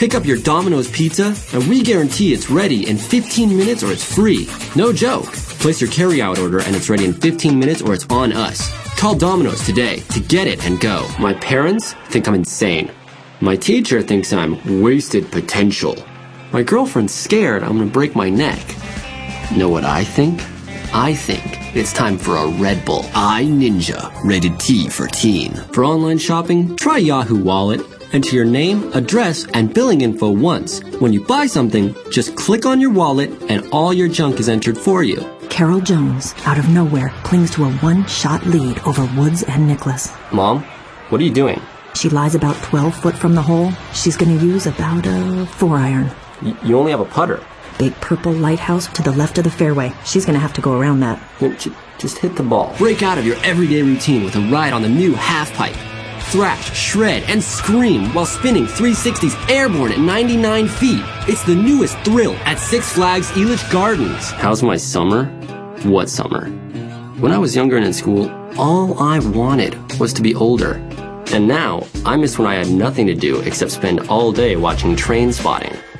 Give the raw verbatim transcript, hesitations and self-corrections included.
Pick up your Domino's pizza, and we guarantee it's ready in fifteen minutes or it's free. No joke. Place your carry-out order and it's ready in fifteen minutes or it's on us. Call Domino's today to get it and go. My parents think I'm insane. My teacher thinks I'm wasted potential. My girlfriend's scared I'm gonna break my neck. Know what I think? I think it's time for a Red Bull. iNinja, rated T for teen. For online shopping, try Yahoo Wallet. Enter your name, address, and billing info once. When you buy something, just click on your wallet and all your junk is entered for you. Carol Jones, out of nowhere, clings to a one-shot lead over Woods and Nicholas. Mom, what are you doing? She lies about twelve foot from the hole. She's going to use about a four iron. Y- you only have a putter. Big purple lighthouse to the left of the fairway. She's going to have to go around that. Just hit the ball. Break out of your everyday routine with a ride on the new half pipe. Thrash, shred, and scream while spinning three sixties airborne at ninety-nine feet. It's the newest thrill at Six Flags Elitch Gardens. How's my summer? What summer? When I was younger and in school, all I wanted was to be older. And now, I miss when I had nothing to do except spend all day watching Train Spotting.